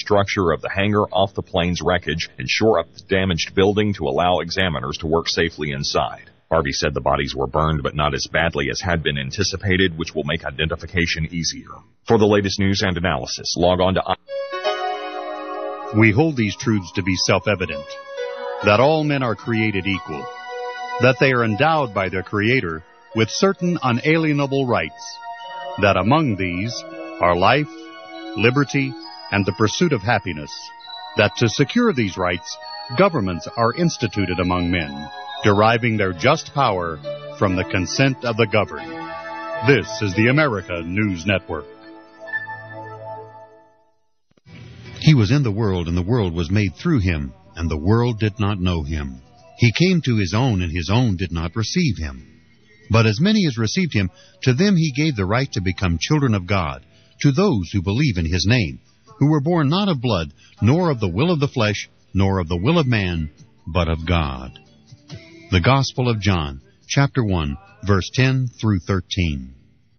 structure of the hangar off the plane's wreckage and shore up the damaged building to allow examiners to work safely inside. Harvey said the bodies were burned but not as badly as had been anticipated, which will make identification easier. For the latest news and analysis, log on to... We hold these truths to be self-evident, that all men are created equal, that they are endowed by their Creator with certain unalienable rights, that among these are life, liberty, and the pursuit of happiness, that to secure these rights, governments are instituted among men, deriving their just power from the consent of the governed. This is the America News Network. He was in the world, and the world was made through him, and the world did not know him. He came to his own, and his own did not receive him. But as many as received him, to them he gave the right to become children of God, to those who believe in his name, who were born not of blood, nor of the will of the flesh, nor of the will of man, but of God. The Gospel of John, chapter 1, verse 10 through 13.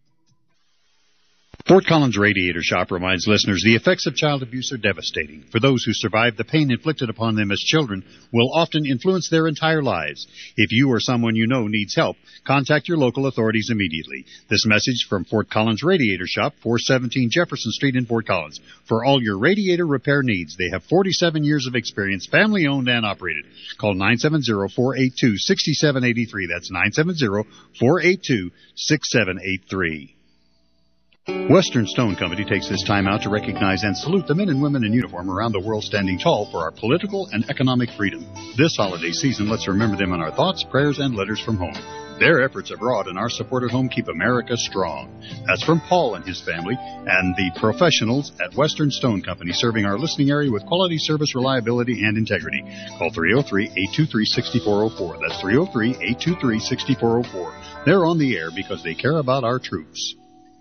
Fort Collins Radiator Shop reminds listeners the effects of child abuse are devastating. For those who survive, the pain inflicted upon them as children will often influence their entire lives. If you or someone you know needs help, contact your local authorities immediately. This message from Fort Collins Radiator Shop, 417 Jefferson Street in Fort Collins. For all your radiator repair needs, they have 47 years of experience, family-owned and operated. Call 970-482-6783. That's 970-482-6783. Western Stone Company takes this time out to recognize and salute the men and women in uniform around the world standing tall for our political and economic freedom. This holiday season, let's remember them in our thoughts, prayers, and letters from home. Their efforts abroad and our support at home keep America strong. That's from Paul and his family and the professionals at Western Stone Company, serving our listening area with quality service, reliability, and integrity. Call 303-823-6404. That's 303-823-6404. They're on the air because they care about our troops.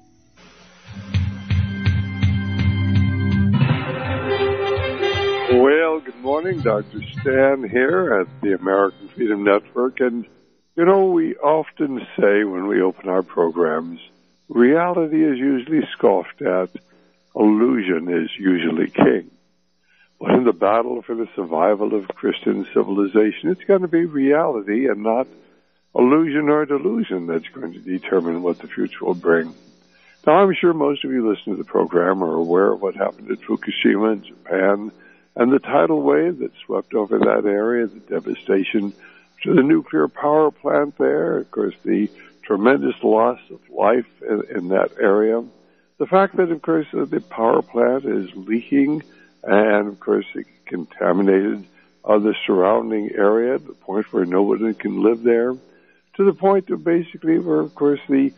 Well, good morning. Dr. Stan here at the American Freedom Network. And, you know, we often say when we open our programs, reality is usually scoffed at, illusion is usually king. But in the battle for the survival of Christian civilization, it's going to be reality and not illusion or delusion that's going to determine what the future will bring. Now, I'm sure most of you listening to the program are aware of what happened at Fukushima in Japan, and the tidal wave that swept over that area, the devastation to the nuclear power plant there, of course, the tremendous loss of life in that area. The fact that, of course, the power plant is leaking and, of course, it contaminated the surrounding area to the point where nobody can live there, to the point of basically where, of course, the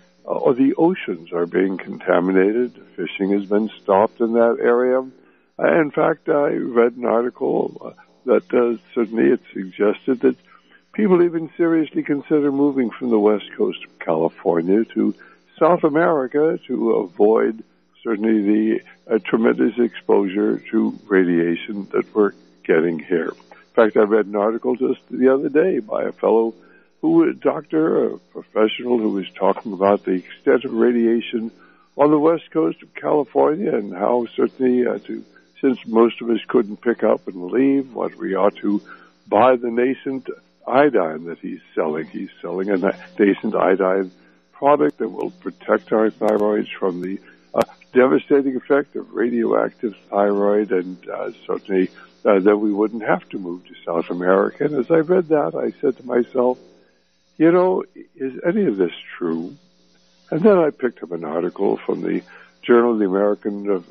oceans are being contaminated. Fishing has been stopped in that area. In fact, I read an article that certainly it suggested that people even seriously consider moving from the west coast of California to South America to avoid certainly the tremendous exposure to radiation that we're getting here. In fact, I read an article just the other day by a fellow a doctor, a professional, who was talking about the extent of radiation on the west coast of California and how certainly since most of us couldn't pick up and leave, what we ought to buy the nascent iodine that he's selling. He's selling a nascent iodine product that will protect our thyroids from the devastating effect of radioactive thyroid, and certainly that we wouldn't have to move to South America. And as I read that, I said to myself, you know, is any of this true? And then I picked up an article from the Journal of the American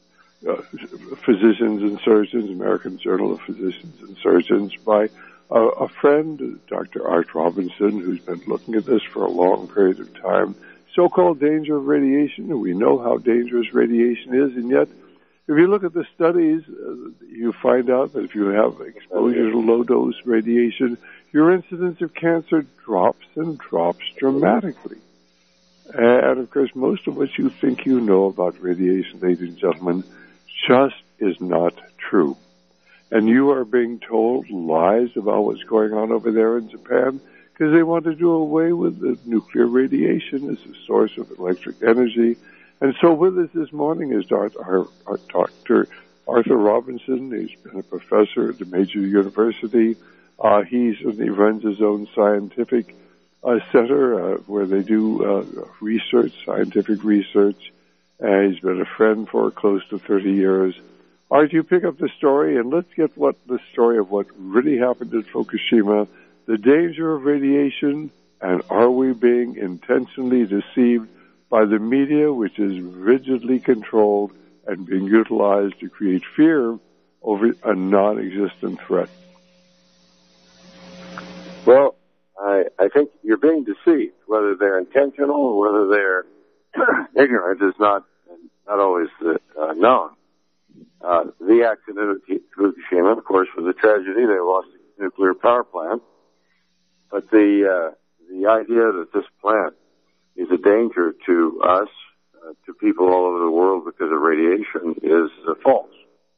Physicians and Surgeons, American Journal of Physicians and Surgeons, by a friend, Dr. Art Robinson, who's been looking at this for a long period of time. So-called danger of radiation, and we know how dangerous radiation is, and yet, if you look at the studies, you find out that if you have exposure to low-dose radiation, your incidence of cancer drops and drops dramatically. And, of course, most of what you think you know about radiation, ladies and gentlemen, just is not true. And you are being told lies about what's going on over there in Japan because they want to do away with the nuclear radiation as a source of electric energy. And so with us this morning is our Dr. Arthur Robinson. He's been a professor at a major university. He runs his own scientific center where they do research, scientific research. He's been a friend for close to 30 years. Art, you pick up the story, and let's get the story of what really happened at Fukushima, the danger of radiation, and are we being intentionally deceived by the media, which is rigidly controlled and being utilized to create fear over a non-existent threat? Well, I think you're being deceived. Whether they're intentional or whether they're ignorant is not always known. The accident at Fukushima, of course, was a tragedy. They lost a nuclear power plant. But the idea that this plant is a danger to us, to people all over the world because of radiation is false.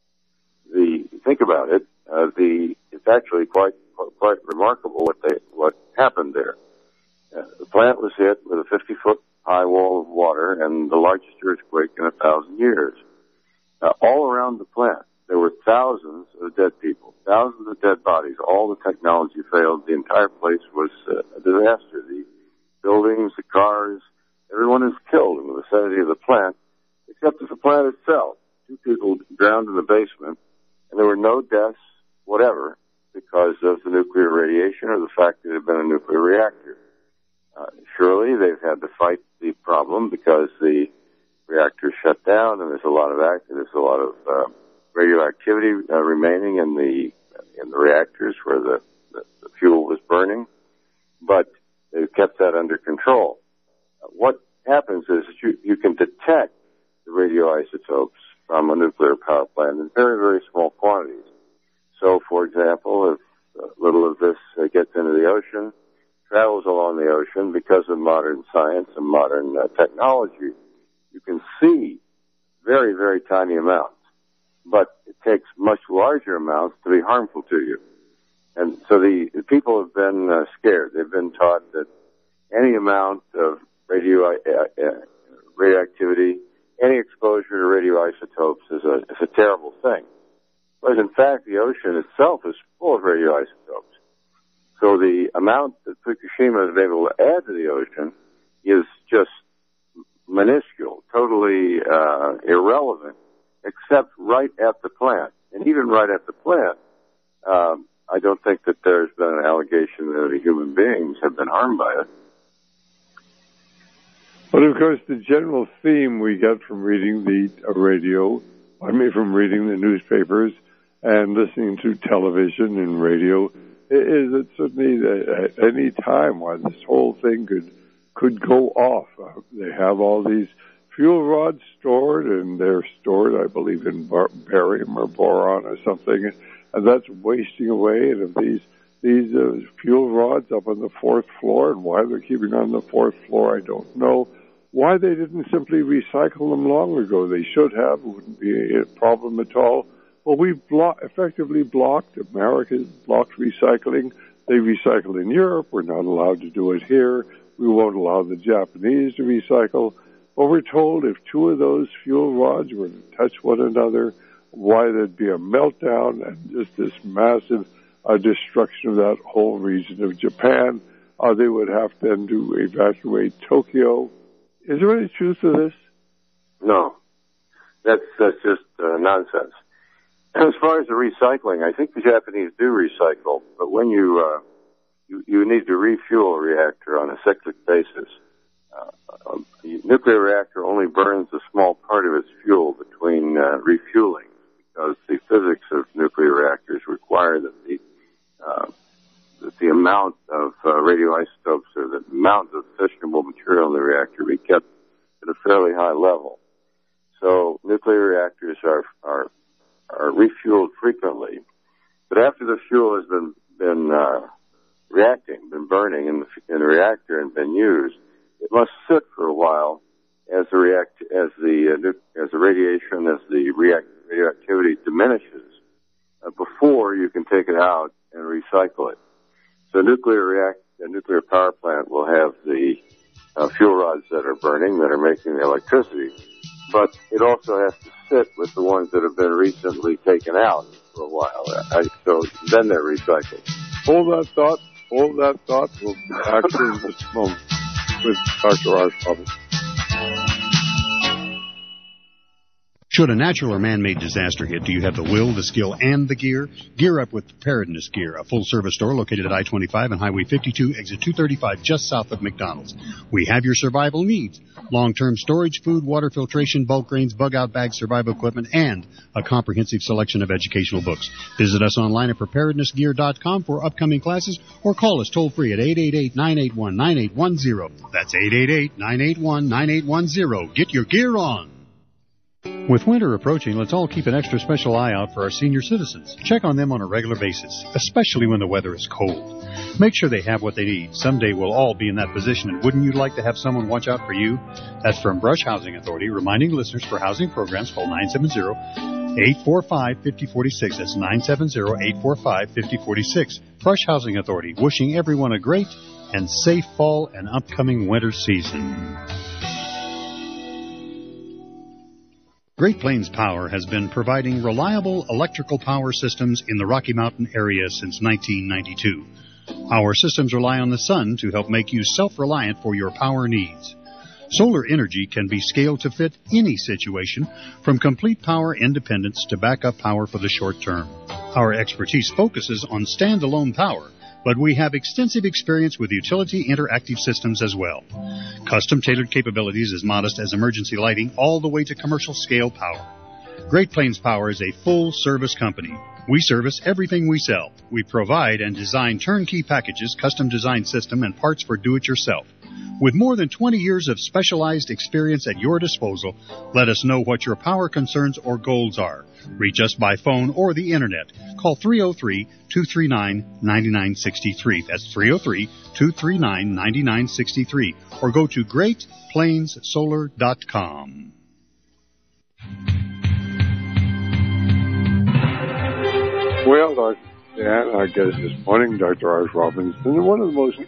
Think about it. It's actually quite remarkable what happened there. The plant was hit with a 50-foot high wall of water and the largest earthquake in 1,000 years. All around the plant, there were thousands of dead people, thousands of dead bodies. All the technology failed. The entire place was a disaster. The buildings, the cars, everyone is killed in the vicinity of the plant, except for the plant itself. 2 people drowned in the basement, and there were no deaths, whatever, because of the nuclear radiation or the fact that it had been a nuclear reactor. Surely they've had to fight the problem because the reactor shut down, and there's a lot of radioactivity remaining in the reactors where the fuel was burning, but they've kept that under control. What happens is you can detect the radioisotopes from a nuclear power plant in very, very small quantities. So, for example, if a little of this gets into the ocean, travels along the ocean, because of modern science and modern technology, you can see very, very tiny amounts. But it takes much larger amounts to be harmful to you. And so the people have been scared. They've been taught that any amount of radioactivity, any exposure to radioisotopes is a terrible thing. But in fact, the ocean itself is full of radioisotopes. So the amount that Fukushima has been able to add to the ocean is just minuscule, totally irrelevant, except right at the plant. And even right at the plant, I don't think that there's been an allegation that any human beings have been harmed by it. But of course, the general theme we get from reading from reading the newspapers and listening to television and radio is that certainly at any time while this whole thing could go off. They have all these fuel rods stored, and they're stored, I believe, in barium or boron or something, and that's wasting away. And if these fuel rods up on the 4th floor, and why they're keeping on the 4th floor, I don't know. Why they didn't simply recycle them long ago? They should have. It wouldn't be a problem at all. Well, we've effectively blocked. America's blocked recycling. They recycle in Europe. We're not allowed to do it here. We won't allow the Japanese to recycle. But we're told if 2 of those fuel rods were to touch one another, why there'd be a meltdown and just this massive destruction of that whole region of Japan. They would have then to evacuate Tokyo. Is there any truth to this? No. That's just nonsense. As far as the recycling, I think the Japanese do recycle, but when you need to refuel a reactor on a cyclic basis. A nuclear reactor only burns a small part of its fuel between refueling, because the physics of nuclear reactors require that the amount of radioisotopes or the amount of fissionable material in the reactor be kept at a fairly high level. So nuclear reactors are refueled frequently, but after the fuel has been been burning in the reactor and been used, it must sit for a while as the radioactivity diminishes before you can take it out and recycle it. So a nuclear power plant will have the fuel rods that are burning, that are making the electricity, but it also has to sit with the ones that have been recently taken out for a while. So then they're recycled. Hold that thought. We'll be back in just a moment with Dr. Raj Roberts. Should a natural or man-made disaster hit, do you have the will, the skill, and the gear? Gear up with Preparedness Gear, a full-service store located at I-25 and Highway 52, exit 235, just south of McDonald's. We have your survival needs: long-term storage, food, water filtration, bulk grains, bug-out bags, survival equipment, and a comprehensive selection of educational books. Visit us online at preparednessgear.com for upcoming classes, or call us toll-free at 888-981-9810. That's 888-981-9810. Get your gear on. With winter approaching, let's all keep an extra special eye out for our senior citizens. Check on them on a regular basis, especially when the weather is cold. Make sure they have what they need. Someday we'll all be in that position, and wouldn't you like to have someone watch out for you? That's from Brush Housing Authority, reminding listeners for housing programs, call 970-845-5046. That's 970-845-5046. Brush Housing Authority, wishing everyone a great and safe fall and upcoming winter season. Great Plains Power has been providing reliable electrical power systems in the Rocky Mountain area since 1992. Our systems rely on the sun to help make you self-reliant for your power needs. Solar energy can be scaled to fit any situation, from complete power independence to backup power for the short term. Our expertise focuses on standalone power, but we have extensive experience with utility interactive systems as well. Custom-tailored capabilities as modest as emergency lighting all the way to commercial-scale power. Great Plains Power is a full-service company. We service everything we sell. We provide and design turnkey packages, custom-designed system, and parts for do-it-yourself. With more than 20 years of specialized experience at your disposal, let us know what your power concerns or goals are. Reach us by phone or the Internet. Call 303-239-9963. That's 303-239-9963. Or go to GreatPlainsSolar.com. Well, Dr. Dan, our guest this morning, Dr. Raj Robinson, and one of the most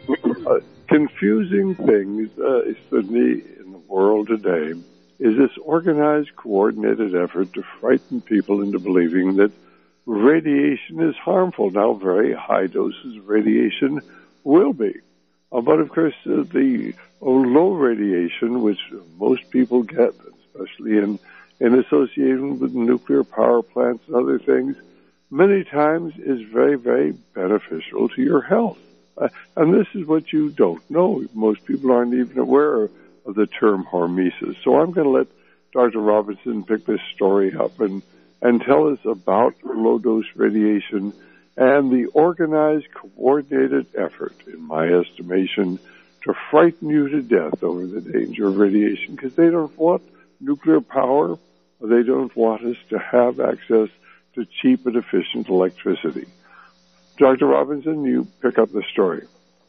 confusing things, certainly in the world today, is this organized, coordinated effort to frighten people into believing that radiation is harmful. Now, very high doses of radiation will be. But, of course, the low radiation, which most people get, especially in association with nuclear power plants and other things, many times is very, very beneficial to your health. And this is what you don't know. Most people aren't even aware of the term hormesis. So I'm going to let Dr. Robinson pick this story up and tell us about low-dose radiation and the organized, coordinated effort, in my estimation, to frighten you to death over the danger of radiation, because they don't want nuclear power, or they don't want us to have access to cheap and efficient electricity. Dr. Robinson, you pick up the story.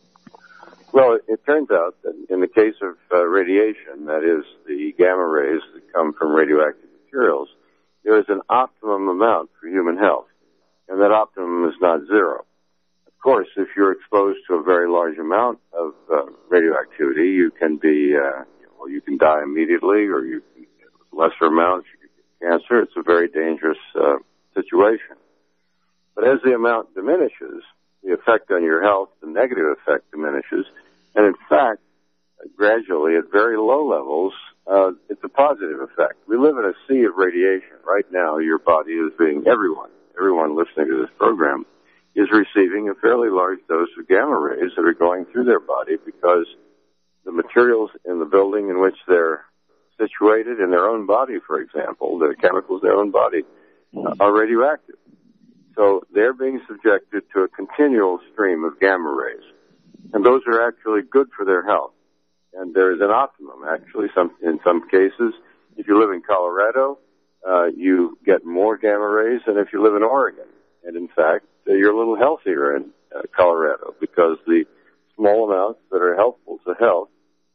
Well, it turns out that in the case of radiation, that is the gamma rays that come from radioactive materials, there is an optimum amount for human health, and that optimum is not zero. Of course, if you're exposed to a very large amount of radioactivity, you can be, you can die immediately, or you can get lesser amounts, you can get cancer. It's a very dangerous situation. But as the amount diminishes, the effect on your health, the negative effect diminishes, and in fact, gradually at very low levels, it's a positive effect. We live in a sea of radiation. Right now, your body is being, everyone listening to this program is receiving a fairly large dose of gamma rays that are going through their body because the materials in the building in which they're situated in their own body, for example, the chemicals in their own body, are radioactive. So they're being subjected to a continual stream of gamma rays. And those are actually good for their health. And there is an optimum, actually, in some cases. If you live in Colorado, you get more gamma rays than if you live in Oregon. And in fact, you're a little healthier in Colorado because the small amounts that are helpful to health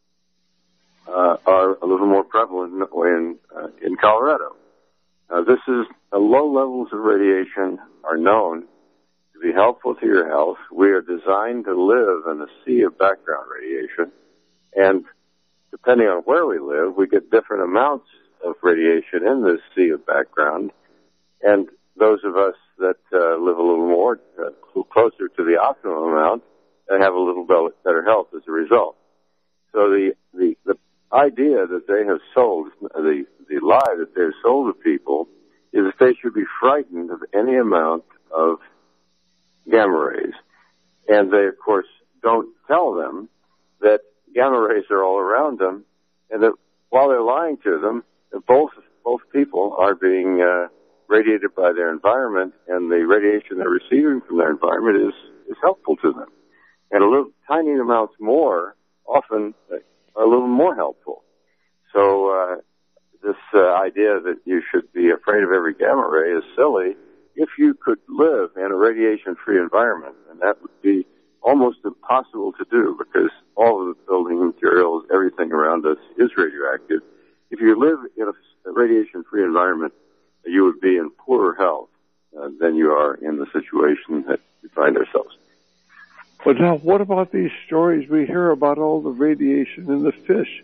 are a little more prevalent in Colorado. This is low levels of radiation are known to be helpful to your health. We are designed to live in a sea of background radiation, and depending on where we live, we get different amounts of radiation in this sea of background, and those of us that live a little more closer to the optimum amount have a little better health as a result. So the idea that they have sold, the lie that they've sold to people, is that they should be frightened of any amount of gamma rays. And they, of course, don't tell them that gamma rays are all around them, and that while they're lying to them, both people are being radiated by their environment, and the radiation they're receiving from their environment is helpful to them. And a little tiny amounts more often are a little more helpful. So this idea that you should be afraid of every gamma ray is silly if you could live in a radiation-free environment, and that would be almost impossible to do because all of the building materials, everything around us is radioactive. If you live in a radiation-free environment, you would be in poorer health than you are in the situation that we find ourselves. But now, what about these stories we hear about all the radiation in the fish,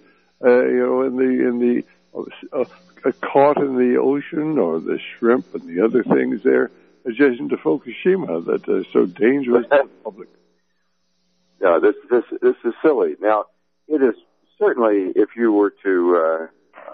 caught in the ocean, or the shrimp and the other things there, adjacent to Fukushima, that are so dangerous to the public? No, this is silly. Now, it is certainly, if you were to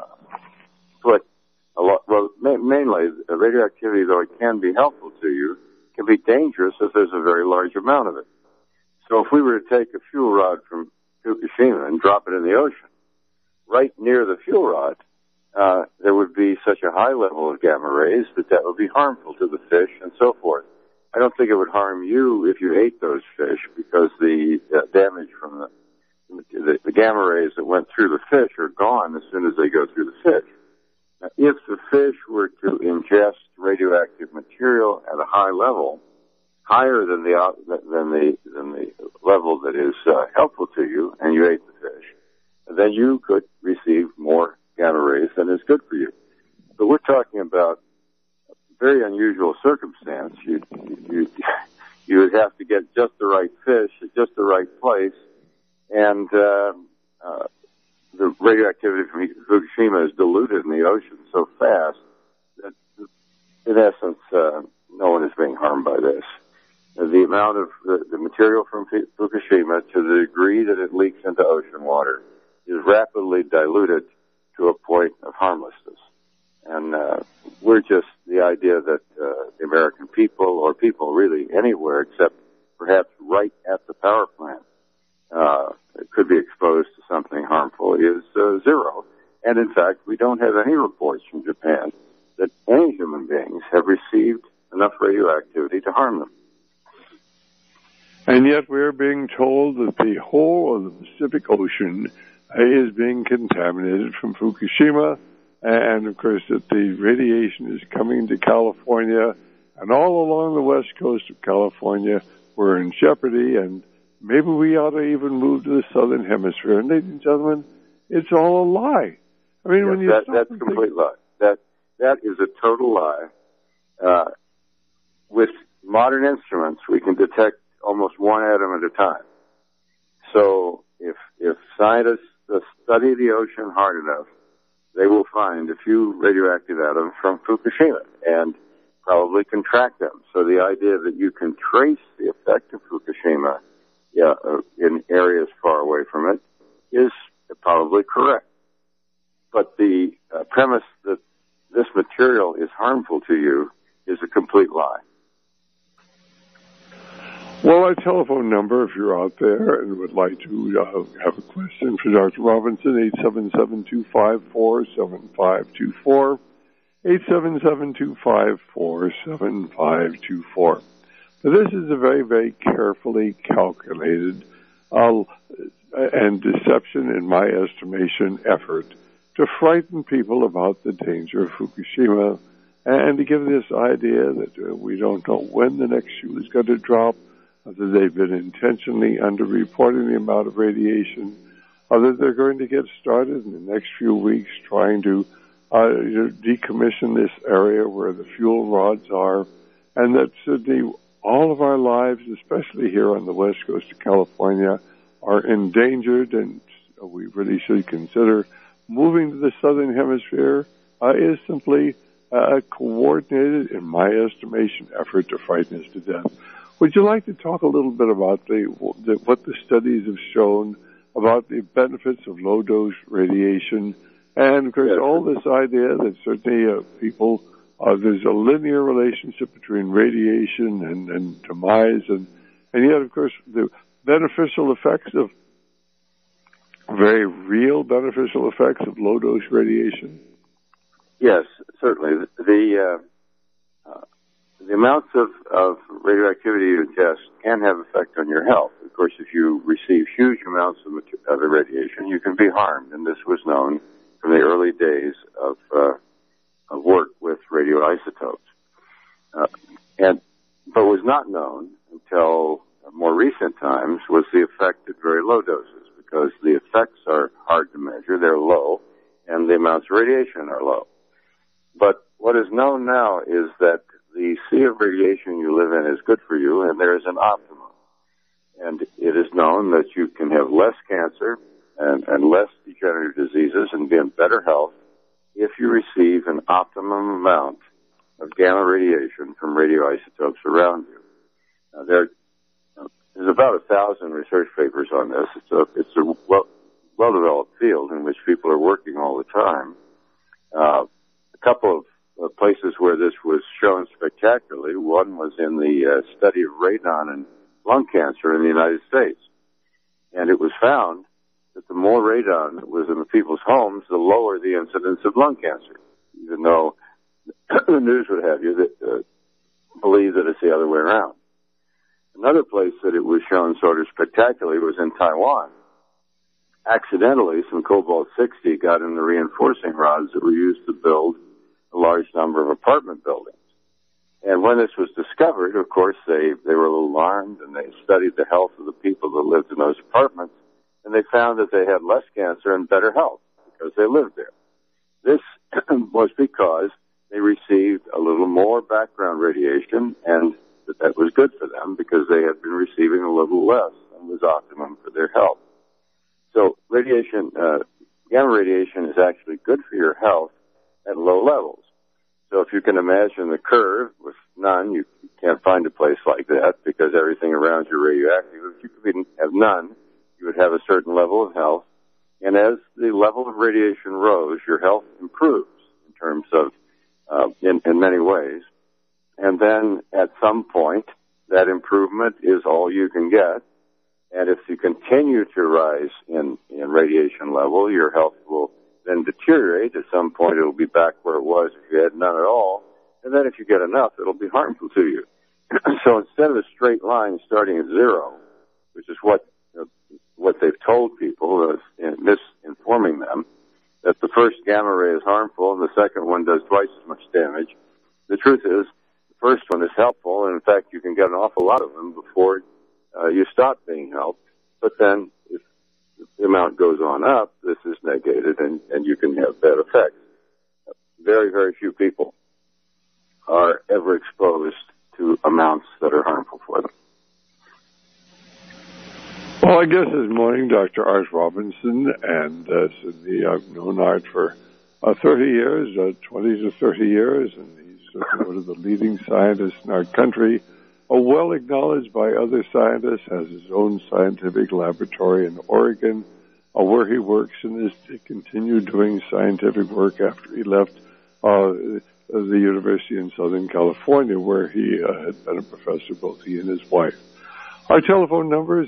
put a lot, well, mainly radioactivity, though it can be helpful to you, can be dangerous if there's a very large amount of it. So if we were to take a fuel rod from Fukushima and drop it in the ocean, right near the fuel rod, there would be such a high level of gamma rays that would be harmful to the fish and so forth. I don't think it would harm you if you ate those fish, because the damage from the gamma rays that went through the fish are gone as soon as they go through the fish. Now, if the fish were to ingest radioactive material at a high level, higher than the level that is helpful to you, and you ate the fish, then you could receive more gamma rays than is good for you. But we're talking about a very unusual circumstance. You would have to get just the right fish at just the right place, and the radioactivity from Fukushima is diluted in the ocean so fast that, in essence, no one is being harmed by this. The amount of the material from Fukushima, to the degree that it leaks into ocean water, is rapidly diluted to a point of harmlessness. And we're just the idea that the American people, or people really anywhere except perhaps right at the power plant, could be exposed to something harmful is zero. And in fact, we don't have any reports from Japan that any human beings have received enough radioactivity to harm them. And yet we're being told that the whole of the Pacific Ocean is being contaminated from Fukushima, and of course that the radiation is coming to California, and all along the west coast of California we're in jeopardy, and maybe we ought to even move to the southern hemisphere. And ladies and gentlemen, it's all a lie. I mean, when you that's a complete lie. That is a total lie. With modern instruments, we can detect almost one atom at a time. So if scientists study the ocean hard enough, they will find a few radioactive atoms from Fukushima and probably can track them. So the idea that you can trace the effect of Fukushima in areas far away from it is probably correct. But the premise that this material is harmful to you is a complete lie. Well, our telephone number, if you're out there and would like to have a question for Dr. Robinson, 877-254-7524, 877-254-7524. Now, this is a very, very carefully calculated and deception, in my estimation, effort to frighten people about the danger of Fukushima and to give this idea that we don't know when the next shoe is going to drop, whether they've been intentionally underreporting the amount of radiation, or that they're going to get started in the next few weeks trying to decommission this area where the fuel rods are, and that certainly all of our lives, especially here on the west coast of California, are endangered, and we really should consider moving to the southern hemisphere is simply a coordinated, in my estimation, effort to frighten us to death. Would you like to talk a little bit about what the studies have shown about the benefits of low-dose radiation? And, of course, all this idea that certainly people, there's a linear relationship between radiation and demise, and yet, of course, the beneficial effects of, very real beneficial effects of low-dose radiation? Yes, certainly. The amounts of radioactivity you test can have effect on your health. Of course, if you receive huge amounts of the radiation, you can be harmed, and this was known from the early days of work with radioisotopes. But was not known until more recent times was the effect at very low doses, because the effects are hard to measure, they're low, and the amounts of radiation are low. But what is known now is that the sea of radiation you live in is good for you, and there is an optimum. And it is known that you can have less cancer and less degenerative diseases and be in better health if you receive an optimum amount of gamma radiation from radioisotopes around you. Now, there's about 1,000 research papers on this. It's a well-developed field in which people are working all the time. A couple of places where this was shown spectacularly. One was in the study of radon and lung cancer in the United States. And it was found that the more radon that was in the people's homes, the lower the incidence of lung cancer, even though the news would have you that believe that it's the other way around. Another place that it was shown sort of spectacularly was in Taiwan. Accidentally, some cobalt-60 got in the reinforcing rods that were used to build a large number of apartment buildings. And when this was discovered, of course, they were a little alarmed, and they studied the health of the people that lived in those apartments, and they found that they had less cancer and better health because they lived there. This was because they received a little more background radiation, and that was good for them because they had been receiving a little less and was optimum for their health. So radiation, gamma radiation is actually good for your health at low levels. So if you can imagine the curve with none, you can't find a place like that because everything around you is radioactive. If you could have none, you would have a certain level of health. And as the level of radiation rose, your health improves in terms of, in many ways. And then at some point, that improvement is all you can get. And if you continue to rise in radiation level, your health will then deteriorate. At some point, it'll be back where it was if you had none at all. And then if you get enough, it'll be harmful to you. So instead of a straight line starting at zero, which is what they've told people, misinforming them, that the first gamma ray is harmful and the second one does twice as much damage. The truth is, the first one is helpful, and in fact, you can get an awful lot of them before you stop being helped. But then, if the amount goes on up, this is negated, and you can have bad effects. Very, very few people are ever exposed to amounts that are harmful for them. Well, I guess this morning, Dr. Art Robinson, and Sydney, I've known Art for 30 years, 20 to 30 years, and he's one of the leading scientists in our country, well acknowledged by other scientists, has his own scientific laboratory in Oregon, where he works and is continued doing scientific work after he left the University in Southern California, where he had been a professor, both he and his wife. Our telephone number is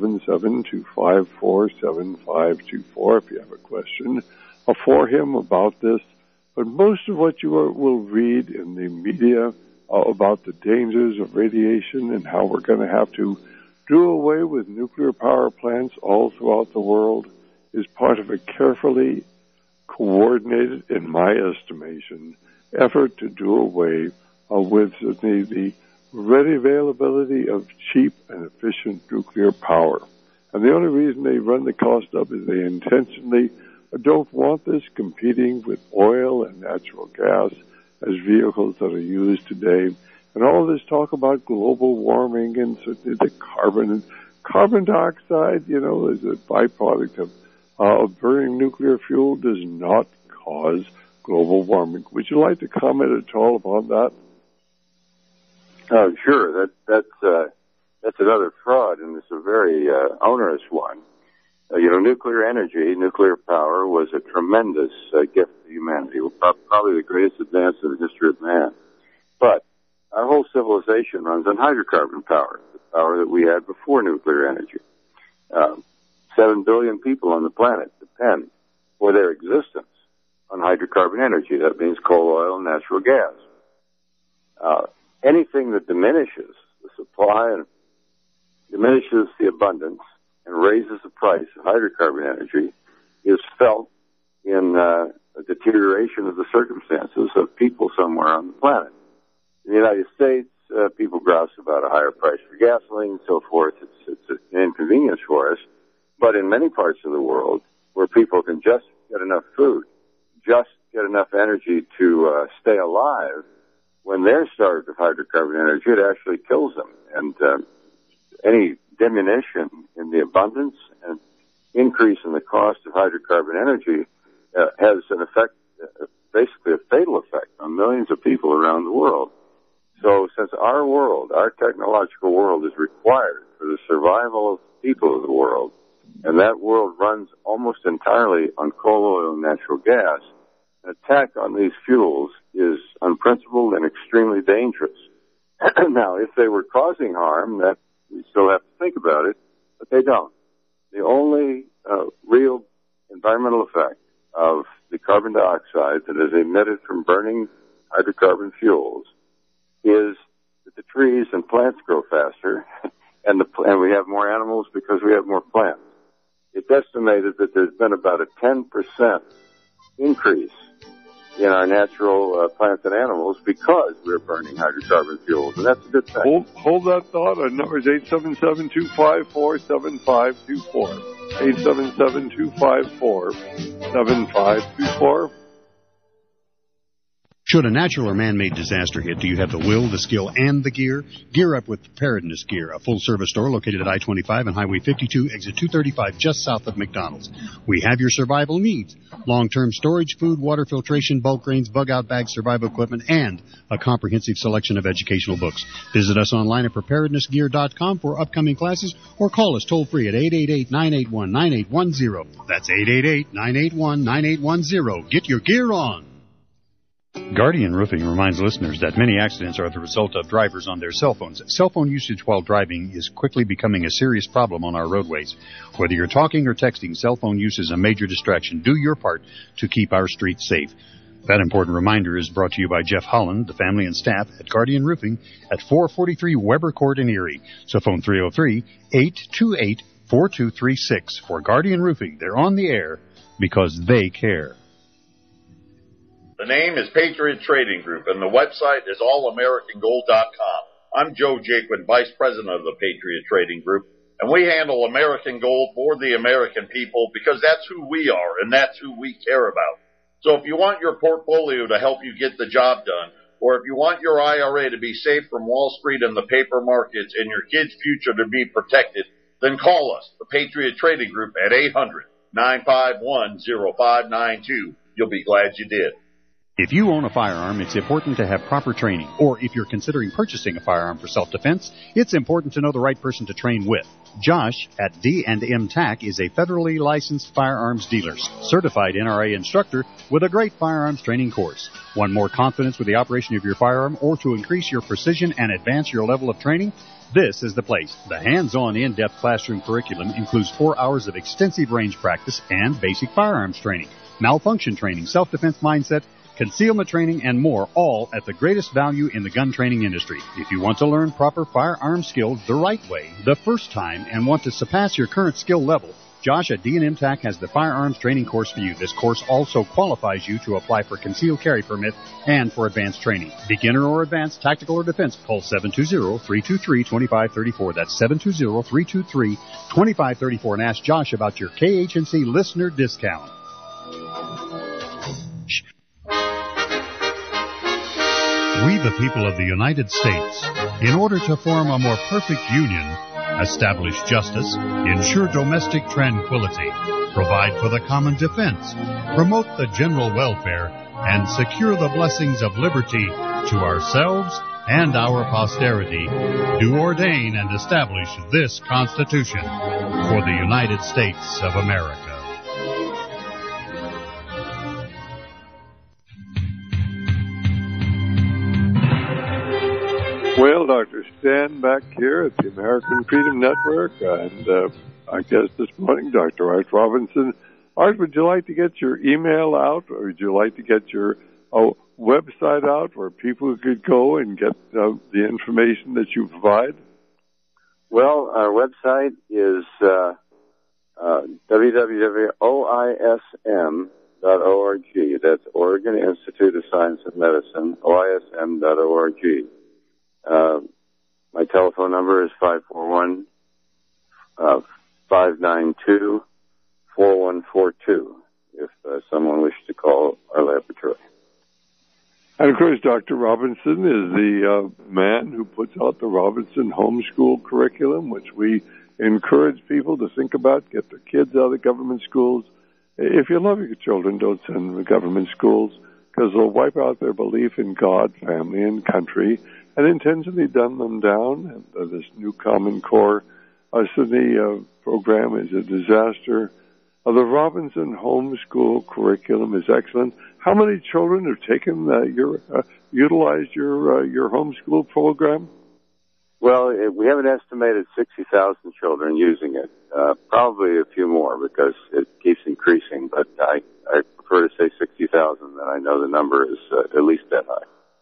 877-254-7524 if you have a question for him about this. But most of what you will read in the media about the dangers of radiation and how we're going to have to do away with nuclear power plants all throughout the world is part of a carefully coordinated, in my estimation, effort to do away with the ready availability of cheap and efficient nuclear power. And the only reason they run the cost up is they intentionally don't want this competing with oil and natural gas as vehicles that are used today. And all this talk about global warming and certainly the carbon dioxide, is a byproduct of burning nuclear fuel does not cause global warming. Would you like to comment at all upon that? Sure. That's another fraud, and it's a very onerous one. Nuclear energy, nuclear power was a tremendous gift to humanity, probably the greatest advance in the history of man. But our whole civilization runs on hydrocarbon power, the power that we had before nuclear energy. 7 billion people on the planet depend for their existence on hydrocarbon energy. That means coal, oil, and natural gas. Anything that diminishes the supply and diminishes the abundance and raises the price of hydrocarbon energy is felt in a deterioration of the circumstances of people somewhere on the planet. In the United States, people grouse about a higher price for gasoline and so forth. It's an inconvenience for us. But in many parts of the world where people can just get enough food, just get enough energy to stay alive, when they're starved of hydrocarbon energy, it actually kills them. And any diminution in the abundance and increase in the cost of hydrocarbon energy has an effect, basically a fatal effect on millions of people around the world. So since our world, our technological world, is required for the survival of the people of the world, and that world runs almost entirely on coal, oil, and natural gas, an attack on these fuels is unprincipled and extremely dangerous. Now, if they were causing harm, that we still have to think about it, but they don't. The only real environmental effect of the carbon dioxide that is emitted from burning hydrocarbon fuels is that the trees and plants grow faster, and we have more animals because we have more plants. It's estimated that there's been about a 10% increase in our natural plants and animals because we're burning hydrocarbon fuels, and that's a good thing. Hold that thought. Our number is 877-254-7524. 877-254-7524. Should a natural or man-made disaster hit, do you have the will, the skill, and the gear? Gear up with Preparedness Gear, a full-service store located at I-25 and Highway 52, exit 235, just south of McDonald's. We have your survival needs: long-term storage, food, water filtration, bulk grains, bug-out bags, survival equipment, and a comprehensive selection of educational books. Visit us online at preparednessgear.com for upcoming classes, or call us toll-free at 888-981-9810. That's 888-981-9810. Get your gear on. Guardian Roofing reminds listeners that many accidents are the result of drivers on their cell phones. Cell phone usage while driving is quickly becoming a serious problem on our roadways. Whether you're talking or texting, cell phone use is a major distraction. Do your part to keep our streets safe. That important reminder is brought to you by Jeff Holland, the family and staff at Guardian Roofing at 443 Weber Court in Erie. So phone 303-828-4236 for Guardian Roofing. They're on the air because they care. The name is Patriot Trading Group, and the website is allamericangold.com. I'm Joe Jaquin, Vice President of the Patriot Trading Group, and we handle American gold for the American people because that's who we are and that's who we care about. So if you want your portfolio to help you get the job done, or if you want your IRA to be safe from Wall Street and the paper markets and your kids' future to be protected, then call us, the Patriot Trading Group, at 800-951-0592. You'll be glad you did. If you own a firearm, it's important to have proper training. Or if you're considering purchasing a firearm for self-defense, it's important to know the right person to train with. Josh at D&M TAC is a federally licensed firearms dealer, certified NRA instructor with a great firearms training course. Want more confidence with the operation of your firearm or to increase your precision and advance your level of training? This is the place. The hands-on, in-depth classroom curriculum includes 4 hours of extensive range practice and basic firearms training, malfunction training, self-defense mindset, concealment training, and more, all at the greatest value in the gun training industry. If you want to learn proper firearm skills the right way, the first time, and want to surpass your current skill level, Josh at D&M TAC has the firearms training course for you. This course also qualifies you to apply for concealed carry permit and for advanced training. Beginner or advanced, tactical or defense, call 720-323-2534. That's 720-323-2534 and ask Josh about your KHNC listener discount. We, the people of the United States, in order to form a more perfect union, establish justice, ensure domestic tranquility, provide for the common defense, promote the general welfare, and secure the blessings of liberty to ourselves and our posterity, do ordain and establish this Constitution for the United States of America. Well, Dr. Stan back here at the American Freedom Network, and our guest this morning, Dr. Art Robinson. Art, would you like to get your email out, or would you like to get your website out where people could go and get the information that you provide? Well, our website is www.oism.org. That's Oregon Institute of Science and Medicine, oism.org. My telephone number is 541-592-4142 if someone wishes to call our laboratory. And, of course, Dr. Robinson is the man who puts out the Robinson Homeschool Curriculum, which we encourage people to think about, get their kids out of the government schools. If you love your children, don't send them to government schools, because they'll wipe out their belief in God, family, and country, and intentionally dumb them down. And this new Common Core SUNY program is a disaster. The Robinson Homeschool Curriculum is excellent. How many children have taken utilized your homeschool program? Well, we have an estimated 60,000 children using it. Probably a few more because it keeps increasing, but I prefer to say 60,000, and I know the number is at least that high.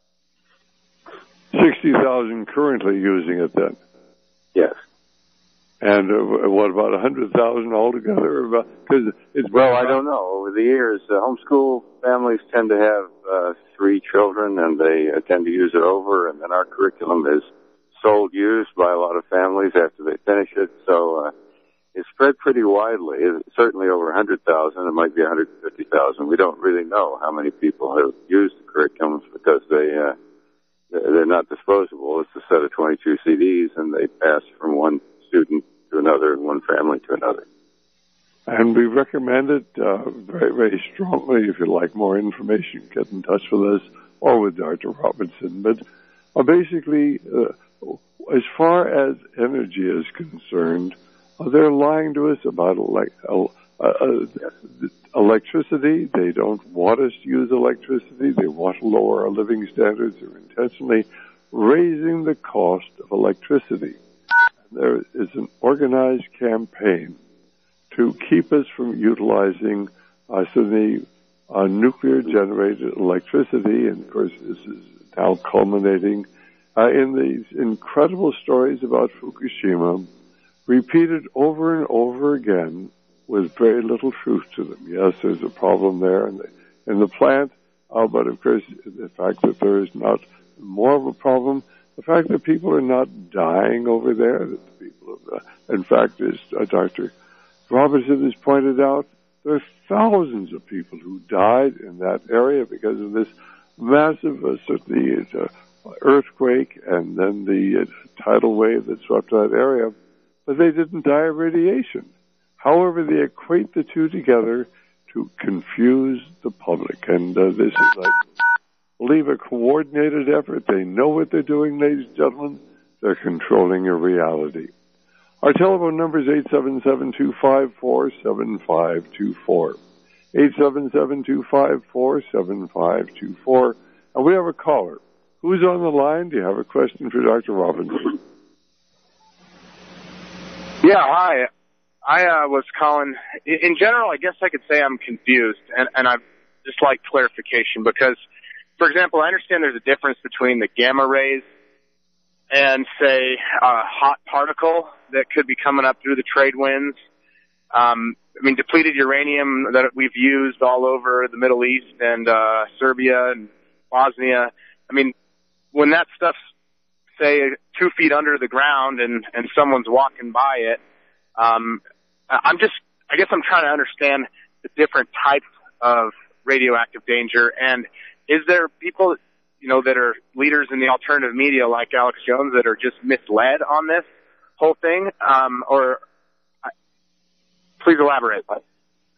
60,000 currently using it then? Yes. And what about 100,000 altogether? Well, I don't know. Over the years, homeschool families tend to have 3 children, and they tend to use it over, and then our curriculum is sold used by a lot of families after they finish it. So it's spread pretty widely. It's certainly over 100,000. It might be 150,000. We don't really know how many people have used the curriculums because they're not disposable. It's a set of 22 CDs, and they pass from one student to another and one family to another. And we recommend it very, very strongly. If you'd like more information, get in touch with us or with Dr. Robinson. But basically, as far as energy is concerned, they're lying to us about electricity. They don't want us to use electricity. They want to lower our living standards. They're intentionally raising the cost of electricity. There is an organized campaign to keep us from utilizing nuclear-generated electricity. And, of course, this is now culminating in these incredible stories about Fukushima, repeated over and over again with very little truth to them. Yes, there's a problem there in the plant, but, of course, the fact that there is not more of a problem, the fact that people are not dying over there, that the people in fact, as Dr. Robinson has pointed out, there are thousands of people who died in that area because of this massive, certainly earthquake and then the tidal wave that swept that area, but they didn't die of radiation. However, they equate the two together to confuse the public, and this is, I believe, a coordinated effort. They know what they're doing, ladies and gentlemen. They're controlling your reality. Our telephone number is 877-254-7524. 877-254-7524. And we have a caller. Who's on the line? Do you have a question for Dr. Robinson? Yeah, hi. I was calling. In general, I guess I could say I'm confused, and I'd just like clarification because, for example, I understand there's a difference between the gamma rays and, say, a hot particle that could be coming up through the trade winds. Depleted uranium that we've used all over the Middle East and Serbia and Bosnia. When that stuff's, say, 2 feet under the ground and someone's walking by it, I guess I'm trying to understand the different types of radioactive danger. And is there people, that are leaders in the alternative media like Alex Jones that are just misled on this whole thing? Please elaborate.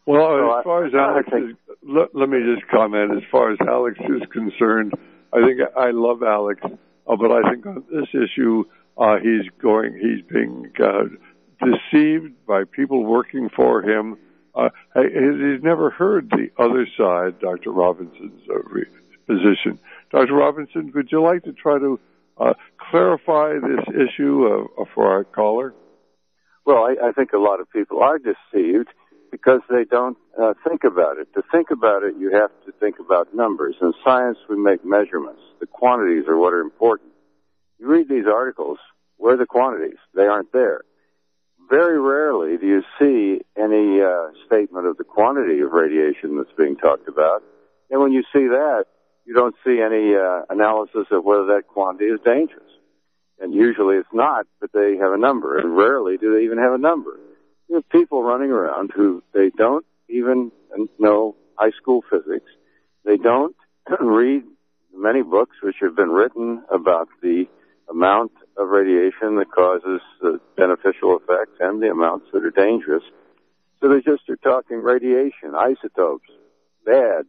Well, as far as Alex is, let me just comment. As far as Alex is concerned, I think I love Alex, but I think on this issue, he's being deceived by people working for him. He's never heard the other side, Dr. Robinson's position. Dr. Robinson, would you like to try to clarify this issue for our caller? Well, I think a lot of people are deceived because they don't think about it. To think about it, you have to think about numbers. In science, we make measurements. The quantities are what are important. You read these articles, where are the quantities? They aren't there. Very rarely do you see any statement of the quantity of radiation that's being talked about. And when you see that, you don't see any analysis of whether that quantity is dangerous. And usually it's not, but they have a number. And rarely do they even have a number. You have people running around who they don't even know high school physics. They don't read many books which have been written about the amount of radiation that causes beneficial effects and the amounts that are dangerous. So they just are talking radiation, isotopes, bad.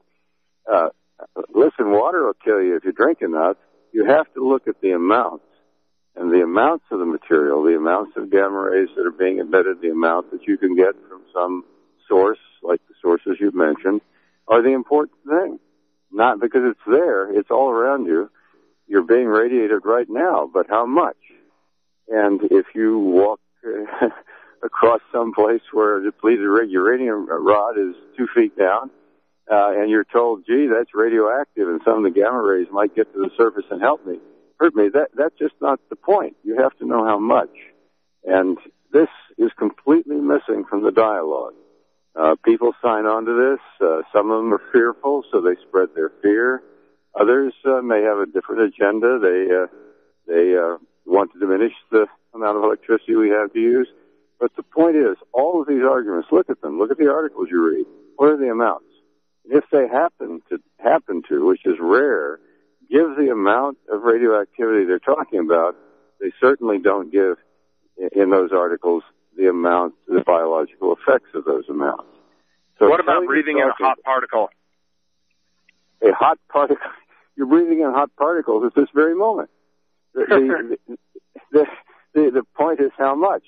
Listen, water will kill you if you drink enough. You have to look at the amounts. And the amounts of the material, the amounts of gamma rays that are being emitted, the amount that you can get from some source, like the sources you've mentioned, are the important thing. Not because it's there, it's all around you. You're being radiated right now, but how much? And if you walk across some place where a depleted uranium rod is 2 feet down, and you're told, gee, that's radioactive and some of the gamma rays might get to the surface and hurt me, that's just not the point. You have to know how much. And this is completely missing from the dialogue. People sign on to this. Some of them are fearful, so they spread their fear. Others may have a different agenda. They want to diminish the amount of electricity we have to use. But the point is, all of these arguments, look at them. Look at the articles you read. What are the amounts? If they happen to, which is rare, give the amount of radioactivity they're talking about, they certainly don't give, in those articles, the amount, the biological effects of those amounts. So what about breathing in a hot particle? A hot particle? You're breathing in hot particles at this very moment. The point is how much.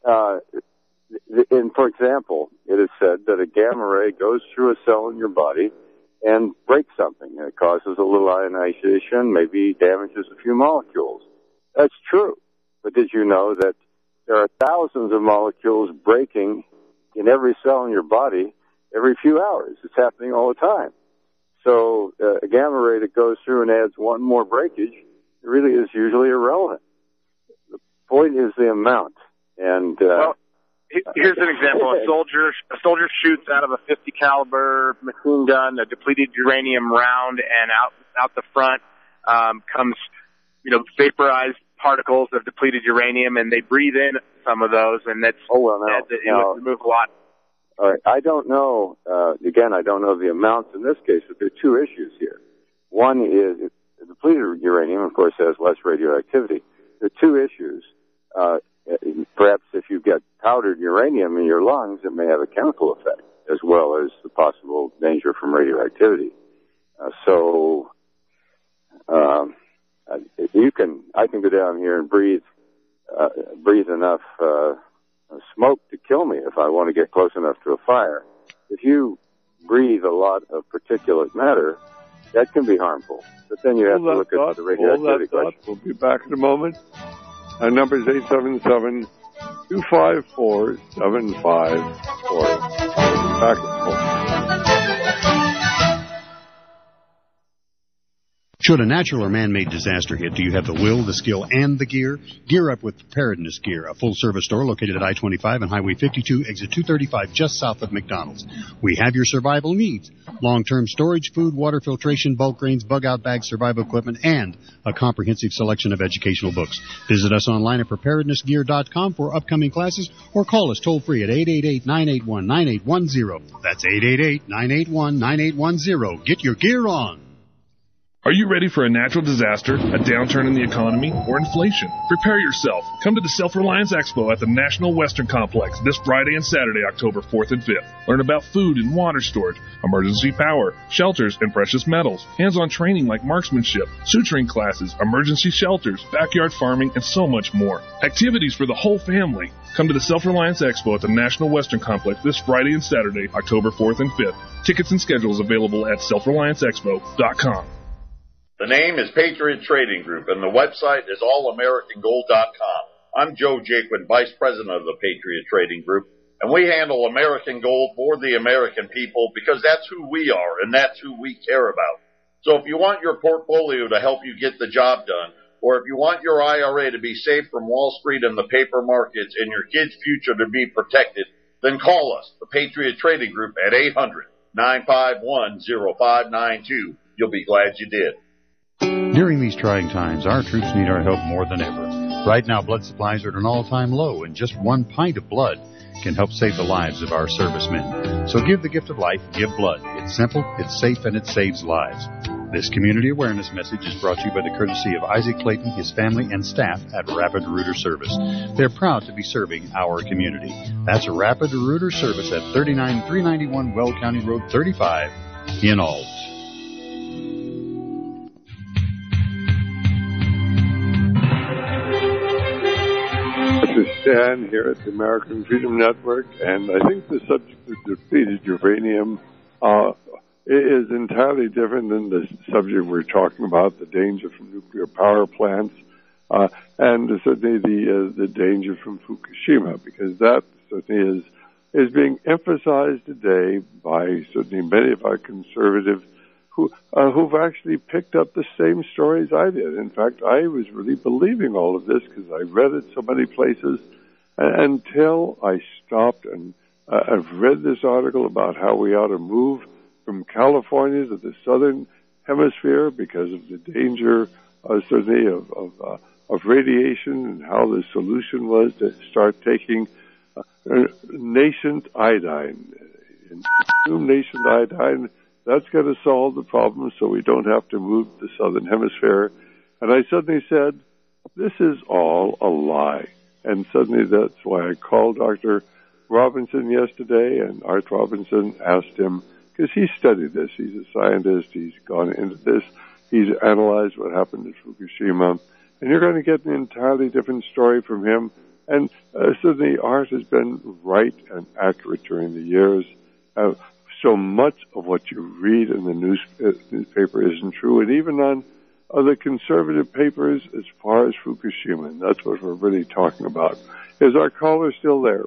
For example, it is said that a gamma ray goes through a cell in your body and breaks something. It causes a little ionization, maybe damages a few molecules. That's true. But did you know that there are thousands of molecules breaking in every cell in your body every few hours? It's happening all the time. So a gamma ray that goes through and adds one more breakage really is usually irrelevant. The point is the amount. And well, here's an example. A soldier shoots out of a 50 caliber machine gun a depleted uranium round, and out the front comes, vaporized particles of depleted uranium, and they breathe in some of those, and that's it would remove a lot. All right. I don't know. Again, I don't know the amounts in this case, but there are two issues here. One is depleted uranium, of course, has less radioactivity. There are two issues. Perhaps if you get powdered uranium in your lungs, it may have a chemical effect as well as the possible danger from radioactivity. I can go down here and breathe enough smoke to kill me if I want to get close enough to a fire. If you breathe a lot of particulate matter, that can be harmful. But then you have to look at the radioactivity question. We'll be back in a moment. Our number is 877-254-7540. Back in a moment. Should a natural or man-made disaster hit, do you have the will, the skill, and the gear? Gear up with Preparedness Gear, a full-service store located at I-25 and Highway 52, exit 235, just south of McDonald's. We have your survival needs: long-term storage, food, water filtration, bulk grains, bug-out bags, survival equipment, and a comprehensive selection of educational books. Visit us online at preparednessgear.com for upcoming classes, or call us toll-free at 888-981-9810. That's 888-981-9810. Get your gear on. Are you ready for a natural disaster, a downturn in the economy, or inflation? Prepare yourself. Come to the Self-Reliance Expo at the National Western Complex this Friday and Saturday, October 4th and 5th. Learn about food and water storage, emergency power, shelters, and precious metals. Hands-on training like marksmanship, suturing classes, emergency shelters, backyard farming, and so much more. Activities for the whole family. Come to the Self-Reliance Expo at the National Western Complex this Friday and Saturday, October 4th and 5th. Tickets and schedules available at selfrelianceexpo.com. The name is Patriot Trading Group, and the website is allamericangold.com. I'm Joe Jaquin, Vice President of the Patriot Trading Group, and we handle American gold for the American people because that's who we are and that's who we care about. So if you want your portfolio to help you get the job done, or if you want your IRA to be safe from Wall Street and the paper markets and your kids' future to be protected, then call us, the Patriot Trading Group, at 800-951-0592. You'll be glad you did. During these trying times, our troops need our help more than ever. Right now, blood supplies are at an all-time low, and just 1 pint of blood can help save the lives of our servicemen. So give the gift of life, give blood. It's simple, it's safe, and it saves lives. This community awareness message is brought to you by the courtesy of Isaac Clayton, his family, and staff at Rapid Rooter Service. They're proud to be serving our community. That's Rapid Rooter Service at 39391 Well County Road 35 in Alds. Stan here at the American Freedom Network, and I think the subject of depleted uranium is entirely different than the subject we're talking about, the danger from nuclear power plants, and certainly the danger from Fukushima, because that certainly is being emphasized today by certainly many of our conservatives who've actually picked up the same stories I did. In fact, I was really believing all of this because I read it so many places until I stopped and I've read this article about how we ought to move from California to the southern hemisphere because of the danger, certainly of radiation, and how the solution was to start taking nascent iodine. And consume nascent iodine. That's going to solve the problem so we don't have to move to the southern hemisphere. And I suddenly said, this is all a lie. And suddenly that's why I called Dr. Robinson yesterday, and Art Robinson asked him, because he studied this, he's a scientist, he's gone into this, he's analyzed what happened at Fukushima, and you're going to get an entirely different story from him. And certainly Art has been right and accurate during the years. So much of what you read in the newspaper isn't true, and even on other conservative papers as far as Fukushima, and that's what we're really talking about. Is our caller still there?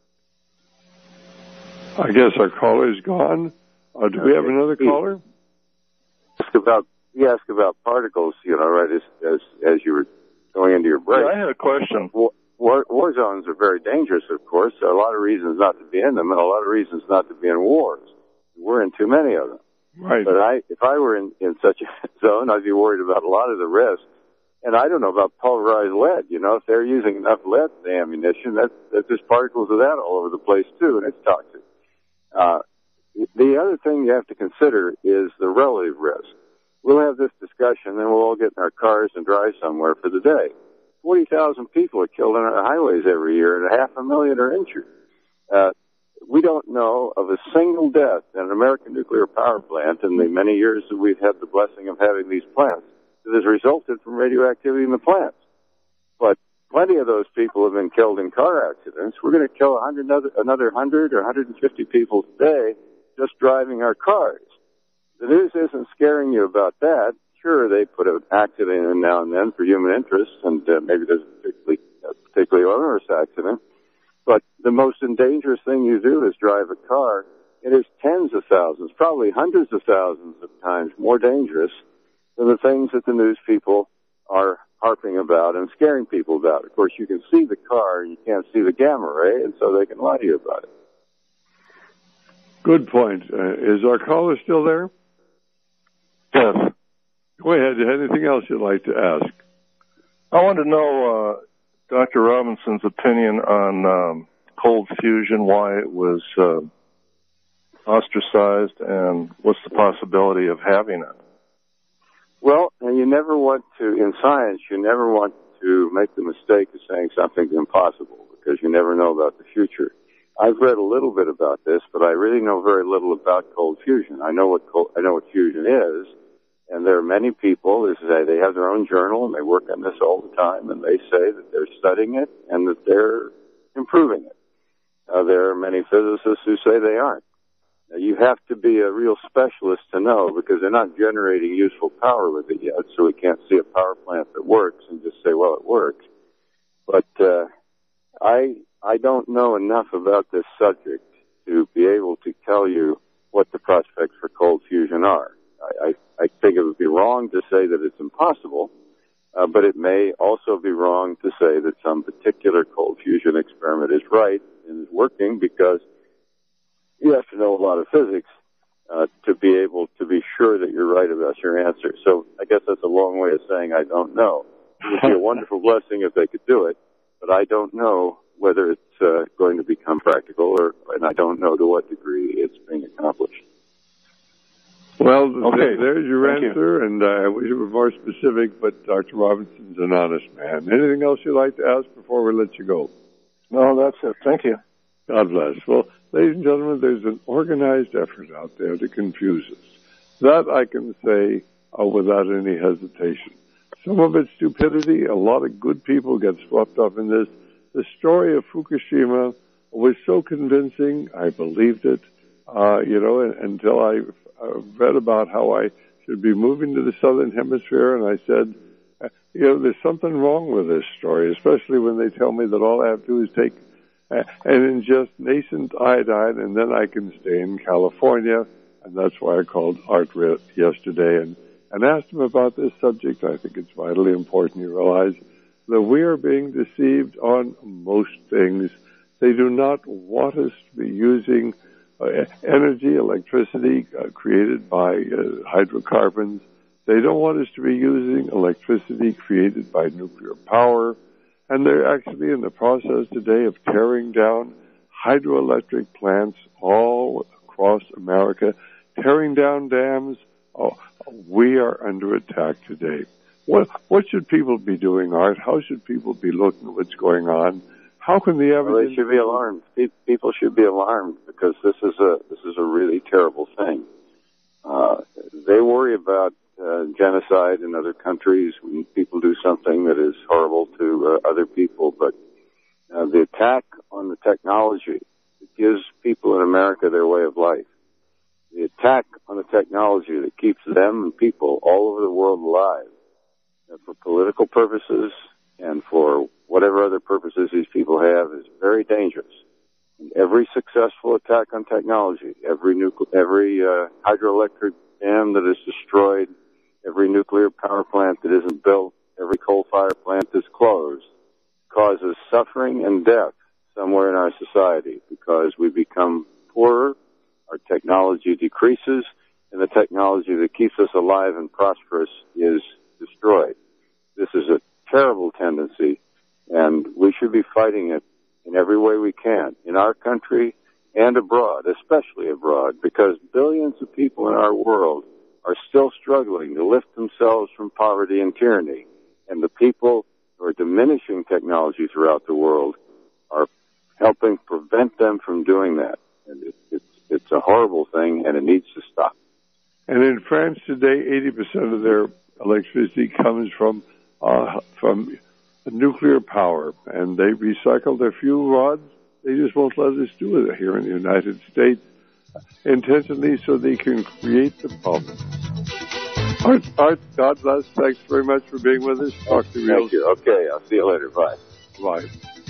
I guess our caller is gone. Do we have another caller? You asked about particles, right as you were going into your break. Yeah, I had a question. War zones are very dangerous, of course. There are a lot of reasons not to be in them, and a lot of reasons not to be in wars. We're in too many of them. Right. But if I were in such a zone, I'd be worried about a lot of the risks. And I don't know about pulverized lead. If they're using enough lead in the ammunition, there's particles of that all over the place too, and it's toxic. The other thing you have to consider is the relative risk. We'll have this discussion, then we'll all get in our cars and drive somewhere for the day. 40,000 people are killed on our highways every year, and 500,000 are injured. We don't know of a single death in an American nuclear power plant in the many years that we've had the blessing of having these plants that has resulted from radioactivity in the plants. But plenty of those people have been killed in car accidents. We're going to kill another 100 or 150 people today just driving our cars. The news isn't scaring you about that. Sure, they put an accident in now and then for human interest, and maybe there's a particularly onerous accident. But the most dangerous thing you do is drive a car. It is tens of thousands, probably hundreds of thousands of times more dangerous than the things that the news people are harping about and scaring people about. Of course, you can see the car, you can't see the gamma ray, and so they can lie to you about it. Good point. Is our caller still there? Yes. Go ahead. Anything else you'd like to ask? I want to know Dr. Robinson's opinion on cold fusion, why it was ostracized, and what's the possibility of having it? Well, and you never want to, in science, you never want to make the mistake of saying something's impossible because you never know about the future. I've read a little bit about this, but I really know very little about cold fusion. I know what fusion is, and there are many people who say they have their own journal and they work on this all the time, and they say that they're studying it and that they're improving it. There are many physicists who say they aren't. Now, you have to be a real specialist to know because they're not generating useful power with it yet, so we can't see a power plant that works and just say, well, it works. But I don't know enough about this subject to be able to tell you what the prospects for cold fusion are. I think it would be wrong to say that it's impossible, but it may also be wrong to say that some particular cold fusion experiment is right and is working because you have to know a lot of physics to be able to be sure that you're right about your answer. So I guess that's a long way of saying I don't know. It would be a wonderful blessing if they could do it, but I don't know whether it's going to become practical, and I don't know to what degree it's being accomplished. Well, okay. There's your Thank answer, and I wish it were more specific, but Dr. Robinson's an honest man. Anything else you'd like to ask before we let you go? No, that's it. Thank you. God bless. Well, ladies and gentlemen, there's an organized effort out there to confuse us. That I can say without any hesitation. Some of it's stupidity. A lot of good people get swept up in this. The story of Fukushima was so convincing, I believed it, until I read about how I should be moving to the southern hemisphere, and I said, there's something wrong with this story, especially when they tell me that all I have to do is take and ingest nascent iodine, and then I can stay in California, and that's why I called Art yesterday and asked him about this subject. I think it's vitally important you realize that we are being deceived on most things. They do not want us to be using energy, electricity created by hydrocarbons. They don't want us to be using electricity created by nuclear power. And they're actually in the process today of tearing down hydroelectric plants all across America, tearing down dams. Oh, we are under attack today. What should people be doing, Art? How should people be looking at what's going on? How can the evidence... Well, they should be alarmed. People should be alarmed because this is a really terrible thing. They worry about genocide in other countries when people do something that is horrible to other people, but the attack on the technology that gives people in America their way of life, the attack on the technology that keeps them and people all over the world alive for political purposes and for whatever other purposes these people have is very dangerous. And every successful attack on technology, every hydroelectric dam that is destroyed, every nuclear power plant that isn't built, every coal-fired plant that's closed, causes suffering and death somewhere in our society because we become poorer, our technology decreases, and the technology that keeps us alive and prosperous is destroyed. This is a terrible tendency, and we should be fighting it in every way we can, in our country and abroad, especially abroad, because billions of people in our world are still struggling to lift themselves from poverty and tyranny. And the people who are diminishing technology throughout the world are helping prevent them from doing that. And it's a horrible thing, and it needs to stop. And in France today, 80% of their electricity comes from nuclear power, and they recycle their fuel rods. They just won't let us do it here in the United States intentionally so they can create the problem. Art, God bless. Thanks very much for being with us. Talk to you. Thank you. Okay, I'll see you later. Bye. Bye.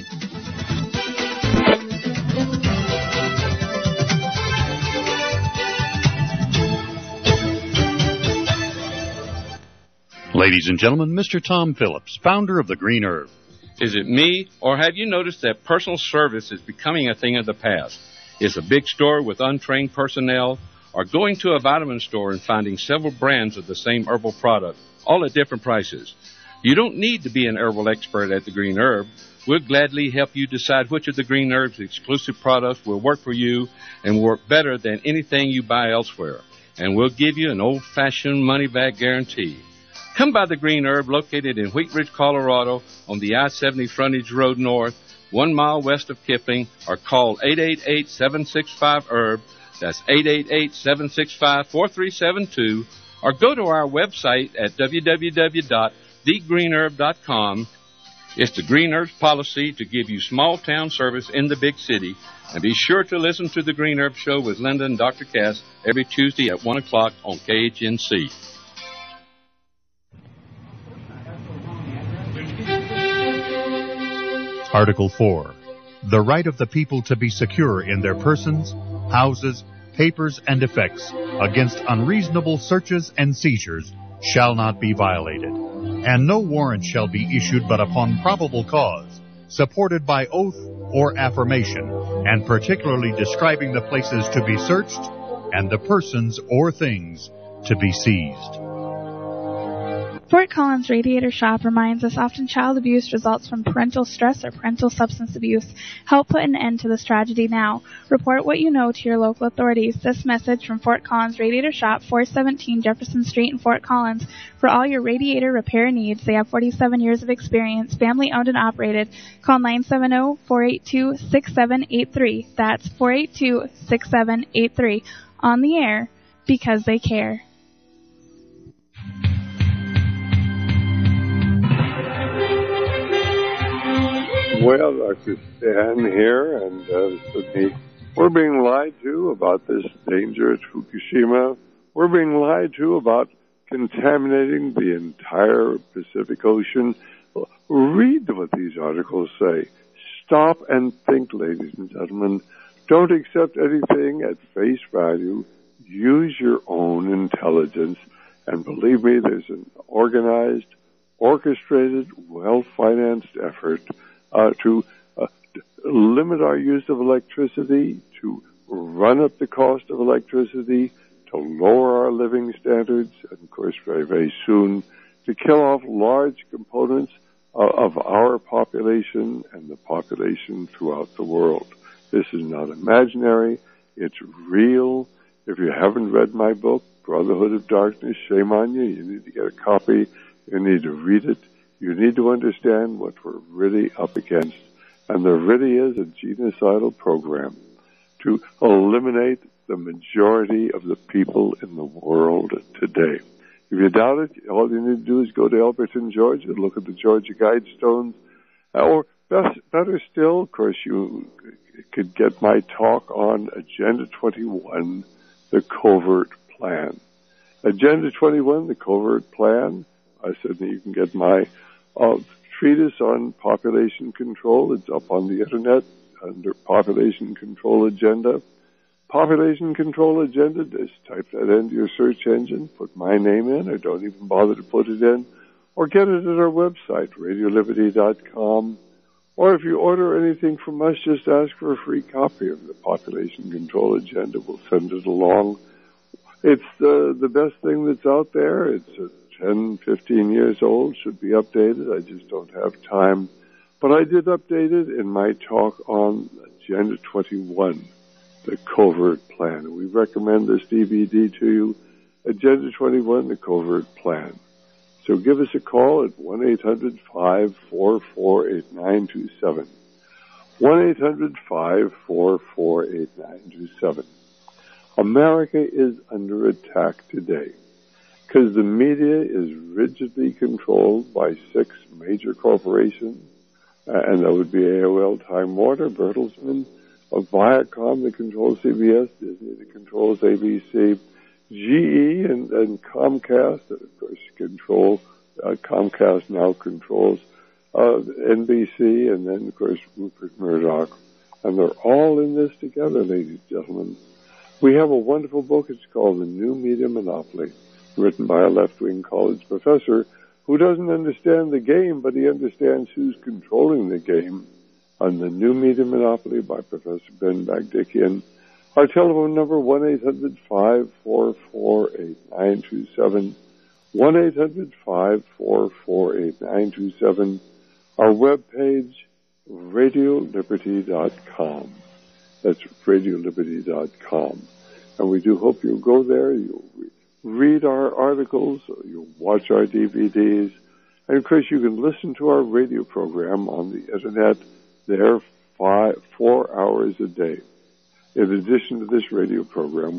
Ladies and gentlemen, Mr. Tom Phillips, founder of The Green Herb. Is it me, or have you noticed that personal service is becoming a thing of the past? Is a big store with untrained personnel, or going to a vitamin store and finding several brands of the same herbal product, all at different prices? You don't need to be an herbal expert at The Green Herb. We'll gladly help you decide which of The Green Herb's exclusive products will work for you and work better than anything you buy elsewhere. And we'll give you an old-fashioned money-back guarantee. Come by the Green Herb, located in Wheat Ridge, Colorado, on the I-70 frontage road north, 1 mile west of Kipling, or call 888-765-HERB. That's 888-765-4372. Or go to our website at www.thegreenherb.com. It's the Green Herb's policy to give you small town service in the big city. And be sure to listen to the Green Herb Show with Linda and Dr. Cass every Tuesday at 1 o'clock on KHNC. Article 4. The right of the people to be secure in their persons, houses, papers, and effects against unreasonable searches and seizures shall not be violated, and no warrant shall be issued but upon probable cause, supported by oath or affirmation, and particularly describing the places to be searched and the persons or things to be seized. Fort Collins Radiator Shop reminds us often child abuse results from parental stress or parental substance abuse. Help put an end to this tragedy now. Report what you know to your local authorities. This message from Fort Collins Radiator Shop, 417 Jefferson Street in Fort Collins. For all your radiator repair needs, they have 47 years of experience, family owned and operated. Call 970-482-6783. That's 482-6783. On the air, because they care. Well, Dr. Stan here, and Sydney, we're being lied to about this danger at Fukushima. We're being lied to about contaminating the entire Pacific Ocean. Read what these articles say. Stop and think, ladies and gentlemen. Don't accept anything at face value. Use your own intelligence. And believe me, there's an organized, orchestrated, well-financed effort to limit our use of electricity, to run up the cost of electricity, to lower our living standards, and of course very, very soon to kill off large components of our population and the population throughout the world. This is not imaginary. It's real. If you haven't read my book, Brotherhood of Darkness, shame on you. You need to get a copy. You need to read it. You need to understand what we're really up against. And there really is a genocidal program to eliminate the majority of the people in the world today. If you doubt it, all you need to do is go to Elberton, Georgia, look at the Georgia Guidestones, or better still, of course, you could get my talk on Agenda 21, the Covert Plan. Agenda 21, the Covert Plan, I said that you can get my treatise on population control. It's up on the Internet under Population Control Agenda. Population Control Agenda, just type that into your search engine, put my name in, or don't even bother to put it in, or get it at our website, RadioLiberty.com. Or if you order anything from us, just ask for a free copy of the Population Control Agenda. We'll send it along. It's the best thing that's out there. It's 10, 15 years old, should be updated. I just don't have time. But I did update it in my talk on Agenda 21, the Covert Plan. We recommend this DVD to you, Agenda 21, the Covert Plan. So give us a call at 1-800-544-8927. 1-800-544-8927. America is under attack today because the media is rigidly controlled by 6 major corporations, and that would be AOL, Time Warner, Bertelsmann, Viacom that controls CBS, Disney that controls ABC, GE and Comcast that, of course, control. Comcast now controls NBC, and then, of course, Rupert Murdoch. And they're all in this together, ladies and gentlemen. We have a wonderful book. It's called The New Media Monopoly, written by a left-wing college professor who doesn't understand the game, but he understands who's controlling the game. On The New Media Monopoly by Professor Ben Bagdikian. Our telephone number, 1-800-544-8927. 1-800-544-8927. Our webpage, RadioLiberty.com. That's RadioLiberty.com. And we do hope you'll go there. You'll read our articles, you watch our DVDs, and of course you can listen to our radio program on the internet there 4 hours a day. In addition to this radio program,